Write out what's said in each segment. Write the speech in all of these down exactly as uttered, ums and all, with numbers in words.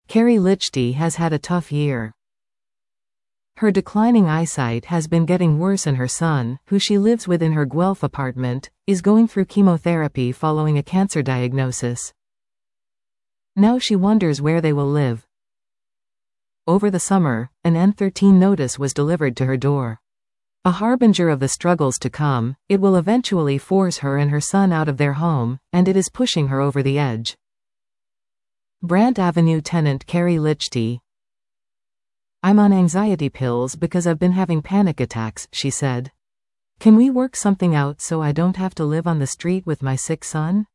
Carrie Lichty has had a tough year. Her declining eyesight has been getting worse, and her son, who she lives with in her Guelph apartment, is going through chemotherapy following a cancer diagnosis. Now she wonders where they will live. Over the summer, an N thirteen notice was delivered to her door. A harbinger of the struggles to come, it will eventually force her and her son out of their home, and it is pushing her over the edge. Brant Avenue tenant Carrie Lichty. "I'm on anxiety pills because I've been having panic attacks," she said. "Can we work something out so I don't have to live on the street with my sick son?"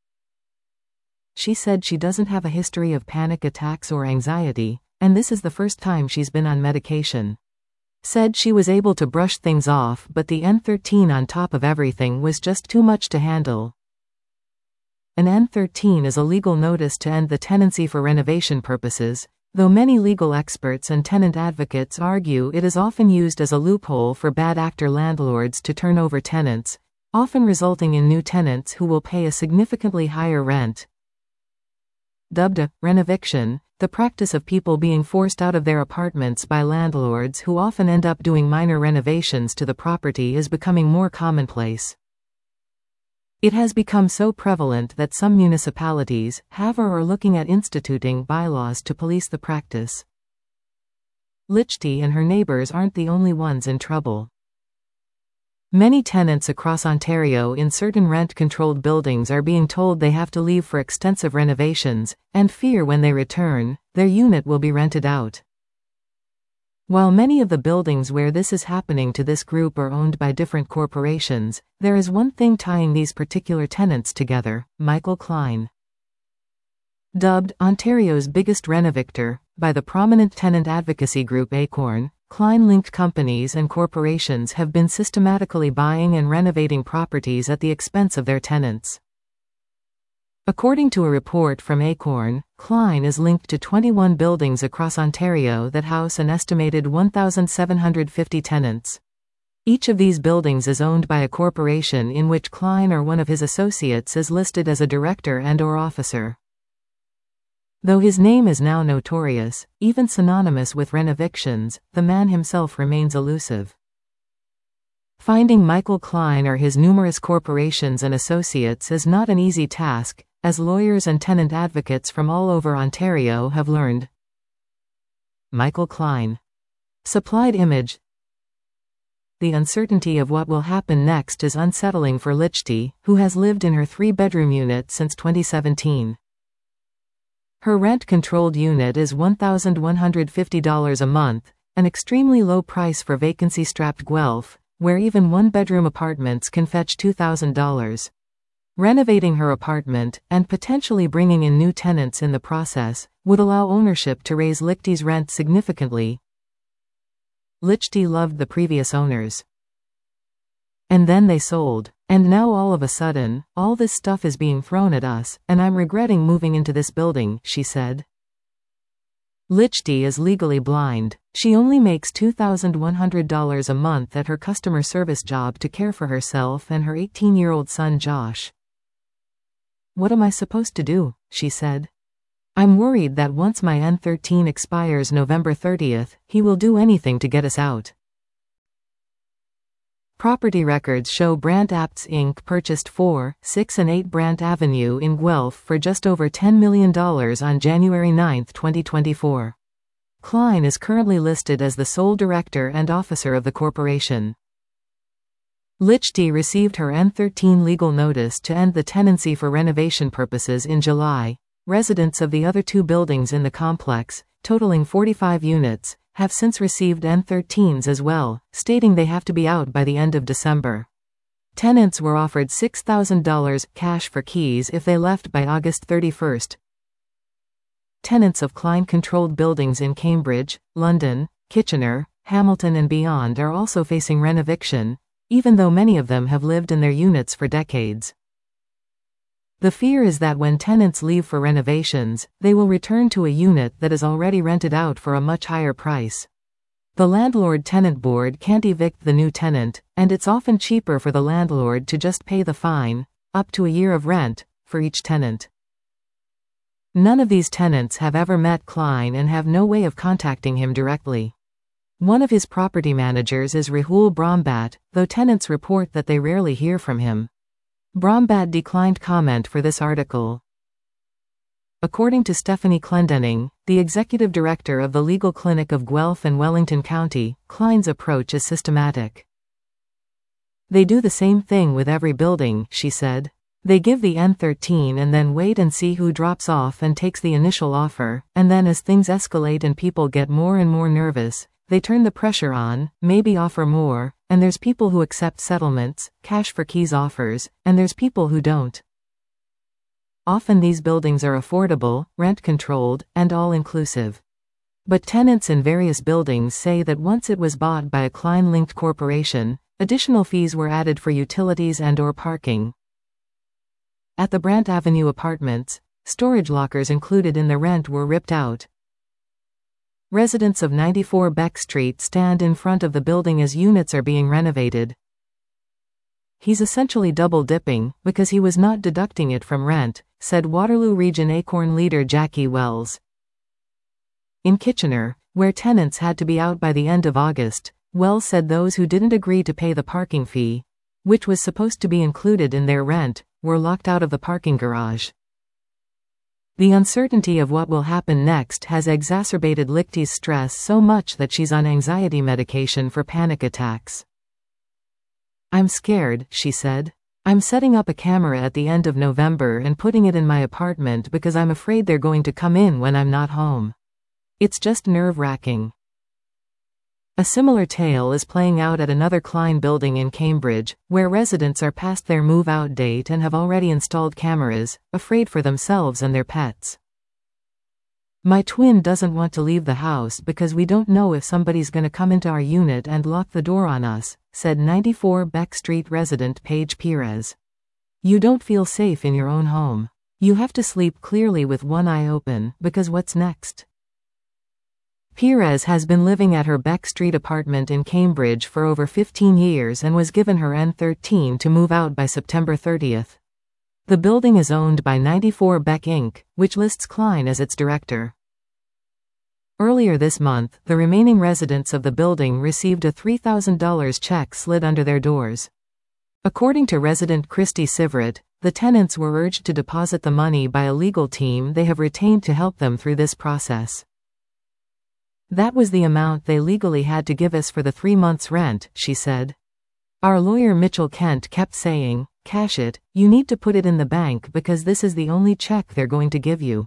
She said she doesn't have a history of panic attacks or anxiety, and this is the first time she's been on medication. Said she was able to brush things off, but the N thirteen on top of everything was just too much to handle. An N thirteen is a legal notice to end the tenancy for renovation purposes, though many legal experts and tenant advocates argue it is often used as a loophole for bad actor landlords to turn over tenants, often resulting in new tenants who will pay a significantly higher rent. Dubbed a renoviction, the practice of people being forced out of their apartments by landlords who often end up doing minor renovations to the property is becoming more commonplace. It has become so prevalent that some municipalities have or are looking at instituting bylaws to police the practice. Lichty and her neighbors aren't the only ones in trouble. Many tenants across Ontario in certain rent-controlled buildings are being told they have to leave for extensive renovations, and fear when they return, their unit will be rented out. While many of the buildings where this is happening to this group are owned by different corporations, there is one thing tying these particular tenants together: Michael Klein. Dubbed Ontario's biggest renovictor by the prominent tenant advocacy group Acorn, Klein-linked companies and corporations have been systematically buying and renovating properties at the expense of their tenants. According to a report from Acorn, Klein is linked to twenty-one buildings across Ontario that house an estimated one thousand seven hundred fifty tenants. Each of these buildings is owned by a corporation in which Klein or one of his associates is listed as a director and/or officer. Though his name is now notorious, even synonymous with renovictions, the man himself remains elusive. Finding Michael Klein or his numerous corporations and associates is not an easy task, as lawyers and tenant advocates from all over Ontario have learned. Michael Klein. Supplied image. The uncertainty of what will happen next is unsettling for Lichty, who has lived in her three-bedroom unit since twenty seventeen. Her rent-controlled unit is one thousand one hundred fifty dollars a month, an extremely low price for vacancy-strapped Guelph, where even one-bedroom apartments can fetch two thousand dollars. Renovating her apartment, and potentially bringing in new tenants in the process, would allow ownership to raise Lichty's rent significantly. Lichty loved the previous owners. And then they sold, and now all of a sudden, all this stuff is being thrown at us, and I'm regretting moving into this building, she said. Lichty is legally blind. She only makes two thousand one hundred dollars a month at her customer service job to care for herself and her eighteen-year-old son Josh. "What am I supposed to do?" she said. "I'm worried that once my N thirteen expires November thirtieth, he will do anything to get us out." Property records show Brant Apts Incorporated purchased four, six and eight Brant Avenue in Guelph for just over ten million dollars on January ninth, twenty twenty-four. Klein is currently listed as the sole director and officer of the corporation. Lichty received her N thirteen legal notice to end the tenancy for renovation purposes in July. Residents of the other two buildings in the complex, totaling forty-five units, have since received N thirteens as well, stating they have to be out by the end of December. Tenants were offered six thousand dollars cash for keys if they left by August thirty-first. Tenants of Klein-controlled buildings in Cambridge, London, Kitchener, Hamilton and beyond are also facing renoviction, even though many of them have lived in their units for decades. The fear is that when tenants leave for renovations, they will return to a unit that is already rented out for a much higher price. The landlord-tenant board can't evict the new tenant, and it's often cheaper for the landlord to just pay the fine, up to a year of rent, for each tenant. None of these tenants have ever met Klein and have no way of contacting him directly. One of his property managers is Rahul Brahmbat, though tenants report that they rarely hear from him. Brahmbat declined comment for this article. According to Stephanie Clendenning, the executive director of the legal clinic of Guelph and Wellington County, Klein's approach is systematic. They do the same thing with every building, she said. They give the N thirteen and then wait and see who drops off and takes the initial offer, and then as things escalate and people get more and more nervous, they turn the pressure on, maybe offer more, and there's people who accept settlements, cash for keys offers, and there's people who don't. Often these buildings are affordable, rent-controlled, and all-inclusive. But tenants in various buildings say that once it was bought by a Klein-linked corporation, additional fees were added for utilities and/or parking. At the Brant Avenue apartments, storage lockers included in the rent were ripped out. Residents of ninety-four Beck Street stand in front of the building as units are being renovated. He's essentially double-dipping, because he was not deducting it from rent, said Waterloo Region Acorn leader Jackie Wells. In Kitchener, where tenants had to be out by the end of August, Wells said those who didn't agree to pay the parking fee, which was supposed to be included in their rent, were locked out of the parking garage. The uncertainty of what will happen next has exacerbated Lichty's stress so much that she's on anxiety medication for panic attacks. I'm scared, she said. I'm setting up a camera at the end of November and putting it in my apartment because I'm afraid they're going to come in when I'm not home. It's just nerve-wracking. A similar tale is playing out at another Klein building in Cambridge, where residents are past their move-out date and have already installed cameras, afraid for themselves and their pets. My twin doesn't want to leave the house because we don't know if somebody's gonna come into our unit and lock the door on us, said ninety-four Beck Street resident Paige Perez. You don't feel safe in your own home. You have to sleep clearly with one eye open, because what's next? Perez has been living at her Beck Street apartment in Cambridge for over fifteen years and was given her N thirteen to move out by September thirtieth. The building is owned by ninety-four Beck Incorporated, which lists Klein as its director. Earlier this month, the remaining residents of the building received a three thousand dollars check slid under their doors. According to resident Christy Sivert, the tenants were urged to deposit the money by a legal team they have retained to help them through this process. That was the amount they legally had to give us for the three months' rent, she said. Our lawyer Mitchell Kent kept saying, cash it, you need to put it in the bank because this is the only check they're going to give you.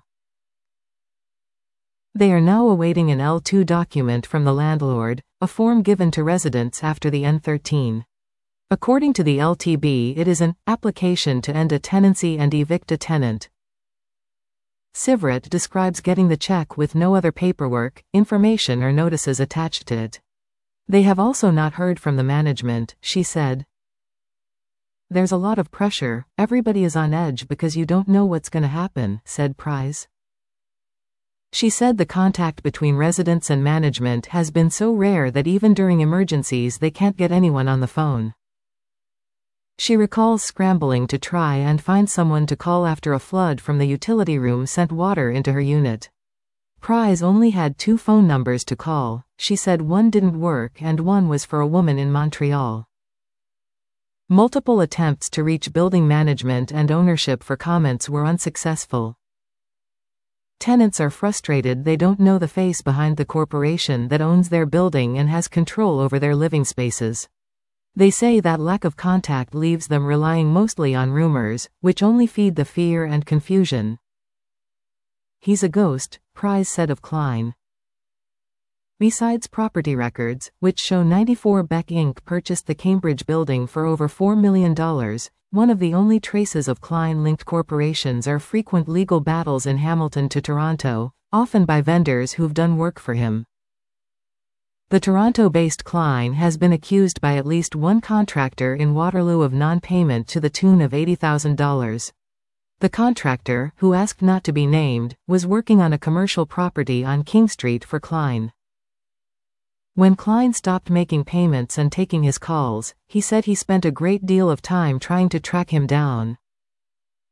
They are now awaiting an L two document from the landlord, a form given to residents after the N thirteen. According to the L T B, it is an application to end a tenancy and evict a tenant. Sivert describes getting the check with no other paperwork, information or notices attached to it. They have also not heard from the management, she said. There's a lot of pressure, everybody is on edge because you don't know what's going to happen, said Price. She said the contact between residents and management has been so rare that even during emergencies they can't get anyone on the phone. She recalls scrambling to try and find someone to call after a flood from the utility room sent water into her unit. Price only had two phone numbers to call. She said one didn't work and one was for a woman in Montreal. Multiple attempts to reach building management and ownership for comments were unsuccessful. Tenants are frustrated they don't know the face behind the corporation that owns their building and has control over their living spaces. They say that lack of contact leaves them relying mostly on rumors, which only feed the fear and confusion. He's a ghost, Price said of Klein. Besides property records, which show ninety-four Beck Incorporated purchased the Cambridge building for over four million dollars, one of the only traces of Klein-linked corporations are frequent legal battles in Hamilton to Toronto, often by vendors who've done work for him. The Toronto-based Klein has been accused by at least one contractor in Waterloo of non-payment to the tune of eighty thousand dollars. The contractor, who asked not to be named, was working on a commercial property on King Street for Klein. When Klein stopped making payments and taking his calls, he said he spent a great deal of time trying to track him down.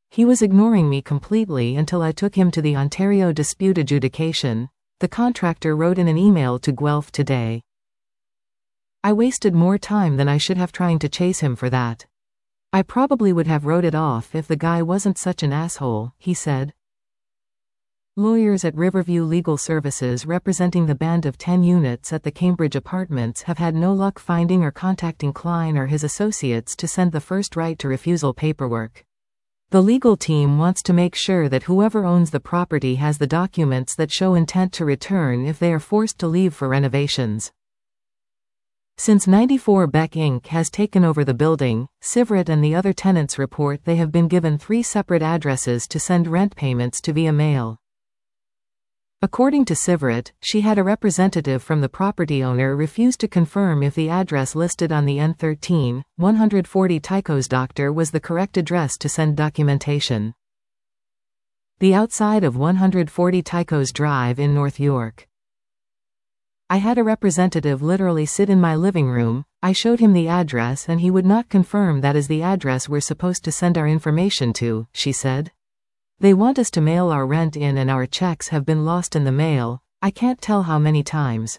He was ignoring me completely until I took him to the Ontario Dispute Adjudication, the contractor wrote in an email to Guelph Today. I wasted more time than I should have trying to chase him for that. I probably would have wrote it off if the guy wasn't such an asshole, he said. Lawyers at Riverview Legal Services representing the band of ten units at the Cambridge Apartments have had no luck finding or contacting Klein or his associates to send the first right to refusal paperwork. The legal team wants to make sure that whoever owns the property has the documents that show intent to return if they are forced to leave for renovations. Since ninety-four Beck Incorporated has taken over the building, Sivrit and the other tenants report they have been given three separate addresses to send rent payments to via mail. According to Sivrit, she had a representative from the property owner refuse to confirm if the address listed on the N thirteen, one forty Tycho's Doctor was the correct address to send documentation. The outside of one forty Tycho's Drive in North York. I had a representative literally sit in my living room, I showed him the address and he would not confirm that is the address we're supposed to send our information to, she said. They want us to mail our rent in and our checks have been lost in the mail, I can't tell how many times.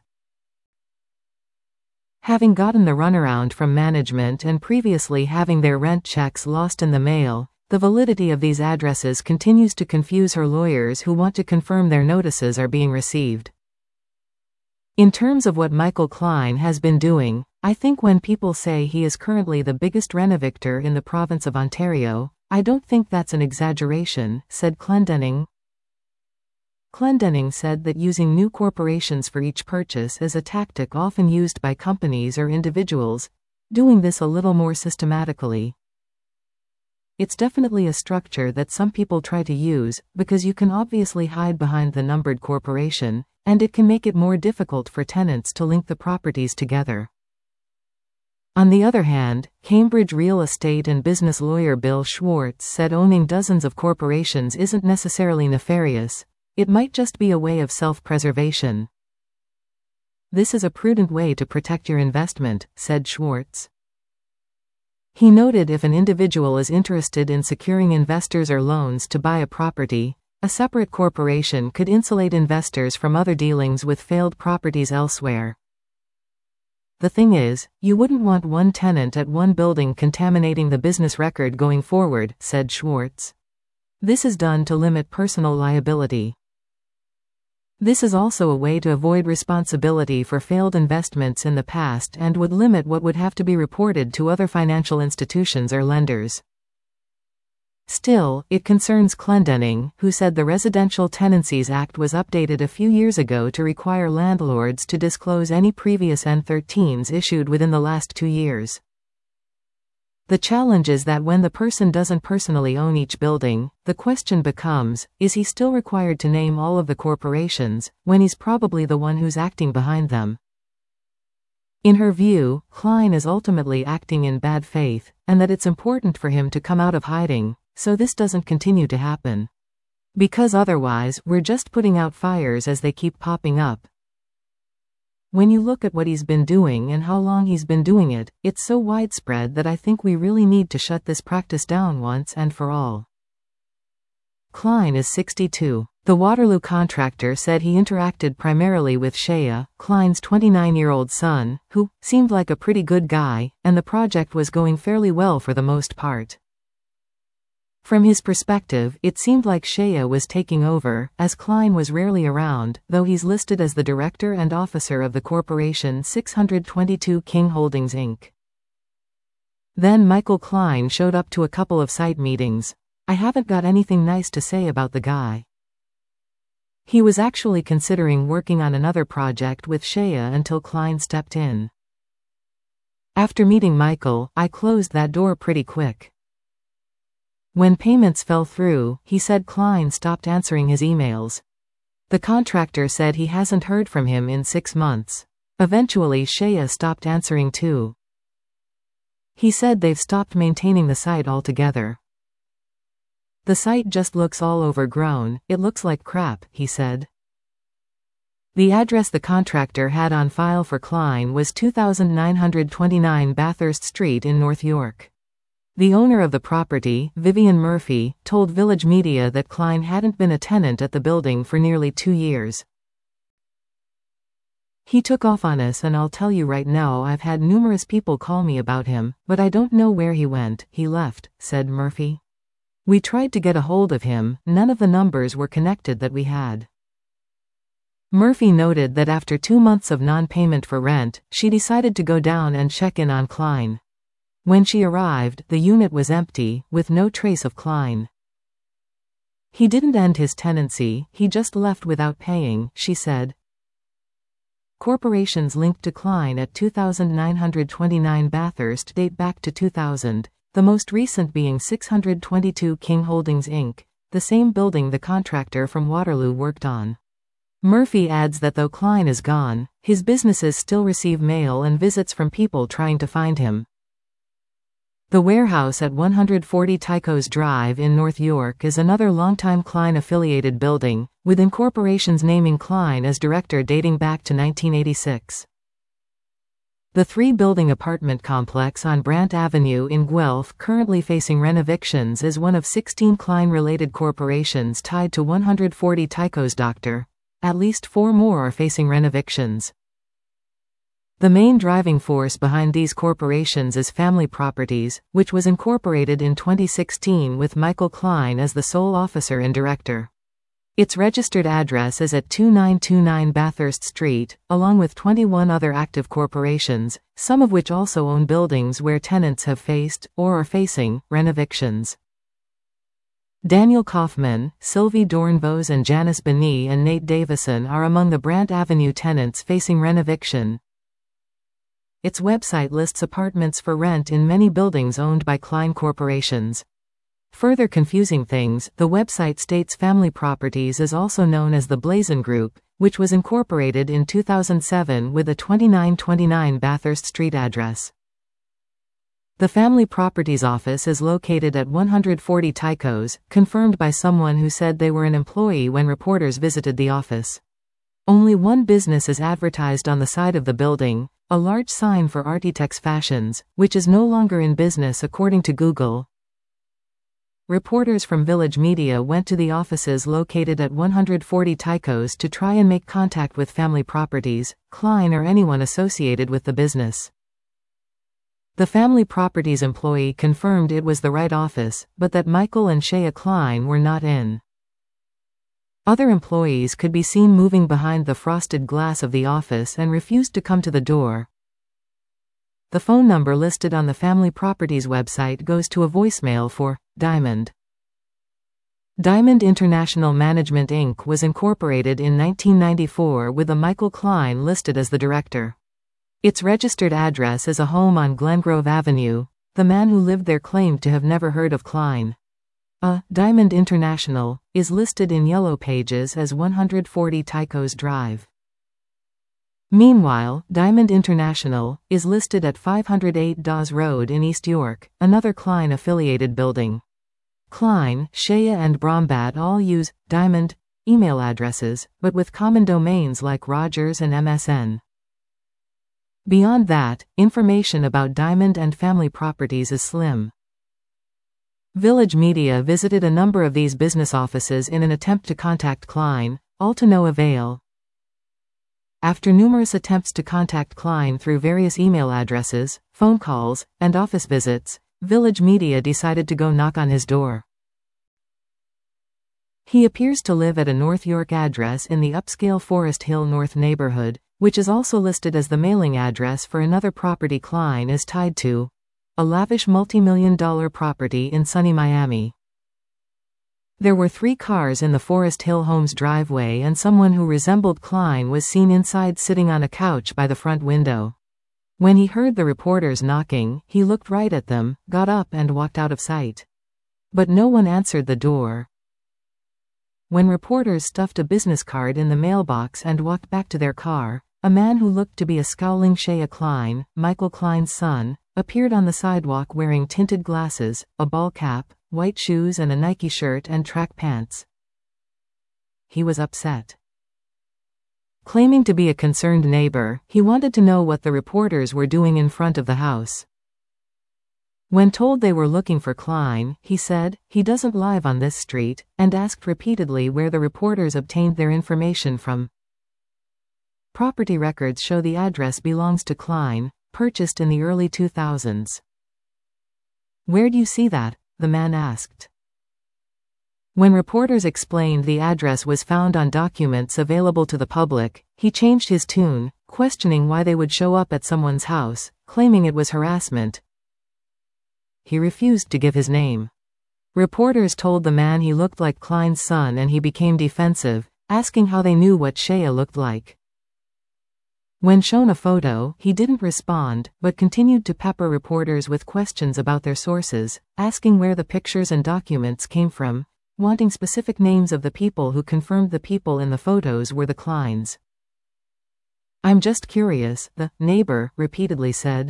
Having gotten the runaround from management and previously having their rent checks lost in the mail, the validity of these addresses continues to confuse her lawyers who want to confirm their notices are being received. In terms of what Michael Klein has been doing, I think when people say he is currently the biggest renovictor in the province of Ontario, I don't think that's an exaggeration, said Clendenning. Clendenning said that using new corporations for each purchase is a tactic often used by companies or individuals, doing this a little more systematically. It's definitely a structure that some people try to use, because you can obviously hide behind the numbered corporation, and it can make it more difficult for tenants to link the properties together. On the other hand, Cambridge real estate and business lawyer Bill Schwartz said owning dozens of corporations isn't necessarily nefarious, it might just be a way of self-preservation. This is a prudent way to protect your investment, said Schwartz. He noted if an individual is interested in securing investors or loans to buy a property, a separate corporation could insulate investors from other dealings with failed properties elsewhere. The thing is, you wouldn't want one tenant at one building contaminating the business record going forward, said Schwartz. This is done to limit personal liability. This is also a way to avoid responsibility for failed investments in the past and would limit what would have to be reported to other financial institutions or lenders. Still, it concerns Clendenning, who said the Residential Tenancies Act was updated a few years ago to require landlords to disclose any previous N thirteens issued within the last two years. The challenge is that when the person doesn't personally own each building, the question becomes, is he still required to name all of the corporations, when he's probably the one who's acting behind them? In her view, Klein is ultimately acting in bad faith, and that it's important for him to come out of hiding, so this doesn't continue to happen. Because otherwise, we're just putting out fires as they keep popping up. When you look at what he's been doing and how long he's been doing it, it's so widespread that I think we really need to shut this practice down once and for all. Klein is sixty-two. The Waterloo contractor said he interacted primarily with Shea, Klein's twenty-nine-year-old son, who seemed like a pretty good guy, and the project was going fairly well for the most part. From his perspective, it seemed like Shea was taking over, as Klein was rarely around, though he's listed as the director and officer of the corporation six twenty-two King Holdings Incorporated. Then Michael Klein showed up to a couple of site meetings. I haven't got anything nice to say about the guy. He was actually considering working on another project with Shea until Klein stepped in. After meeting Michael, I closed that door pretty quick. When payments fell through, he said Klein stopped answering his emails. The contractor said he hasn't heard from him in six months. Eventually Shea stopped answering too. He said they've stopped maintaining the site altogether. The site just looks all overgrown, it looks like crap, he said. The address the contractor had on file for Klein was two thousand nine hundred twenty-nine Bathurst Street in North York. The owner of the property, Vivian Murphy, told Village Media that Klein hadn't been a tenant at the building for nearly two years. "He took off on us, and I'll tell you right now, I've had numerous people call me about him, but I don't know where he went. He left," said Murphy. "We tried to get a hold of him, none of the numbers were connected that we had." Murphy noted that after two months of non-payment for rent, she decided to go down and check in on Klein. When she arrived, the unit was empty, with no trace of Klein. "He didn't end his tenancy, he just left without paying," she said. Corporations linked to Klein at two thousand nine hundred twenty-nine Bathurst date back to two thousand, the most recent being six hundred twenty-two King Holdings Incorporated, the same building the contractor from Waterloo worked on. Murphy adds that though Klein is gone, his businesses still receive mail and visits from people trying to find him. The warehouse at one forty Tycho's Drive in North York is another longtime Klein-affiliated building, with incorporations naming Klein as director dating back to nineteen eighty-six. The three-building apartment complex on Brant Avenue in Guelph, currently facing renovictions, is one of sixteen Klein-related corporations tied to one forty Tycho's Doctor. At least four more are facing renovictions. The main driving force behind these corporations is Family Properties, which was incorporated in twenty sixteen with Michael Klein as the sole officer and director. Its registered address is at twenty-nine twenty-nine Bathurst Street, along with twenty-one other active corporations, some of which also own buildings where tenants have faced, or are facing, renovictions. Daniel Kaufman, Sylvie Dornbos and Janice Benet and Nate Davison are among the Brant Avenue tenants facing renoviction. Its website lists apartments for rent in many buildings owned by Klein corporations. Further confusing things, the website states Family Properties is also known as the Blazon Group, which was incorporated in two thousand seven with a twenty-nine twenty-nine Bathurst Street address. The Family Properties office is located at one forty Tycho's, confirmed by someone who said they were an employee when reporters visited the office. Only one business is advertised on the side of the building, a large sign for Artitex Fashions, which is no longer in business according to Google. Reporters from Village Media went to the offices located at one forty Tycho's to try and make contact with Family Properties, Klein or anyone associated with the business. The Family Properties employee confirmed it was the right office, but that Michael and Shea Klein were not in. Other employees could be seen moving behind the frosted glass of the office and refused to come to the door. The phone number listed on the Family Properties website goes to a voicemail for Diamond. Diamond International Management Incorporated was incorporated in nineteen ninety-four with a Michael Klein listed as the director. Its registered address is a home on Glengrove Avenue. The man who lived there claimed to have never heard of Klein. A Diamond International is listed in Yellow Pages as one forty Tycho's Drive. Meanwhile, Diamond International is listed at five oh eight Dawes Road in East York, another Klein-affiliated building. Klein, Shea and Brombat all use Diamond email addresses, but with common domains like Rogers and M S N. Beyond that, information about Diamond and Family Properties is slim. Village Media visited a number of these business offices in an attempt to contact Klein, all to no avail. After numerous attempts to contact Klein through various email addresses, phone calls, and office visits, Village Media decided to go knock on his door. He appears to live at a North York address in the upscale Forest Hill North neighborhood, which is also listed as the mailing address for another property Klein is tied to, a lavish multi-million dollar property in sunny Miami. There were three cars in the Forest Hill home's driveway and someone who resembled Klein was seen inside sitting on a couch by the front window. When he heard the reporters knocking, he looked right at them, got up and walked out of sight. But no one answered the door. When reporters stuffed a business card in the mailbox and walked back to their car, a man who looked to be a scowling Shea Klein, Michael Klein's son, appeared on the sidewalk wearing tinted glasses, a ball cap, white shoes and a Nike shirt and track pants. He was upset. Claiming to be a concerned neighbor, he wanted to know what the reporters were doing in front of the house. When told they were looking for Klein, he said, "He doesn't live on this street," and asked repeatedly where the reporters obtained their information from. Property records show the address belongs to Klein, purchased in the early two thousands. "Where do you see that?" the man asked. When reporters explained the address was found on documents available to the public, he changed his tune, questioning why they would show up at someone's house, claiming it was harassment. He refused to give his name. Reporters told the man he looked like Klein's son and he became defensive, asking how they knew what Shea looked like. When shown a photo, he didn't respond, but continued to pepper reporters with questions about their sources, asking where the pictures and documents came from, wanting specific names of the people who confirmed the people in the photos were the Kleins. "I'm just curious," the neighbor repeatedly said.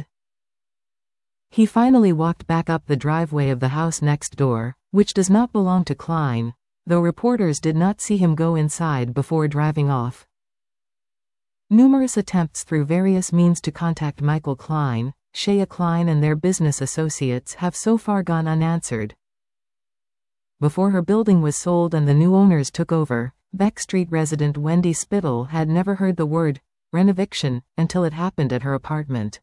He finally walked back up the driveway of the house next door, which does not belong to Klein, though reporters did not see him go inside before driving off. Numerous attempts through various means to contact Michael Klein, Shea Klein and their business associates have so far gone unanswered. Before her building was sold and the new owners took over, Beck Street resident Wendy Spittle had never heard the word renoviction until it happened at her apartment.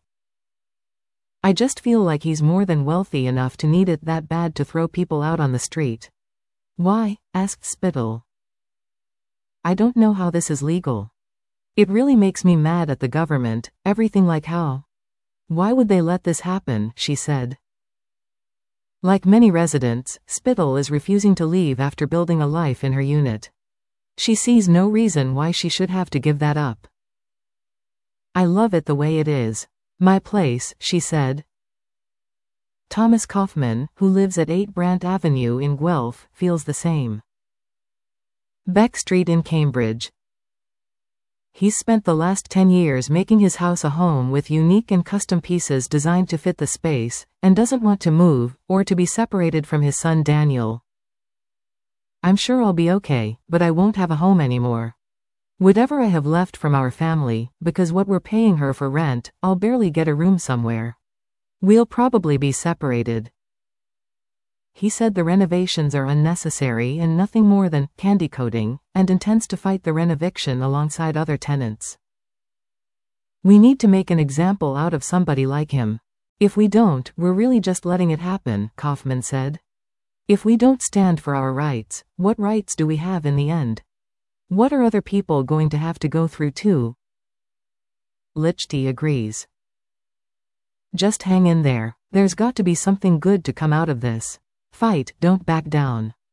"I just feel like he's more than wealthy enough to need it that bad to throw people out on the street." "Why?" asked Spittle. "I don't know how this is legal. It really makes me mad at the government, everything like how. Why would they let this happen?" she said. Like many residents, Spittle is refusing to leave after building a life in her unit. She sees no reason why she should have to give that up. "I love it the way it is. My place," she said. Thomas Kaufman, who lives at eight Brant Avenue in Guelph, feels the same. Beck Street in Cambridge. He's spent the last ten years making his house a home with unique and custom pieces designed to fit the space, and doesn't want to move, or to be separated from his son Daniel. "I'm sure I'll be okay, but I won't have a home anymore. Whatever I have left from our family, because what we're paying her for rent, I'll barely get a room somewhere. We'll probably be separated." He said the renovations are unnecessary and nothing more than candy coating, and intends to fight the renoviction alongside other tenants. "We need to make an example out of somebody like him. If we don't, we're really just letting it happen," Kaufman said. "If we don't stand for our rights, what rights do we have in the end? What are other people going to have to go through too?" Lichty agrees. "Just hang in there. There's got to be something good to come out of this. Fight, don't back down."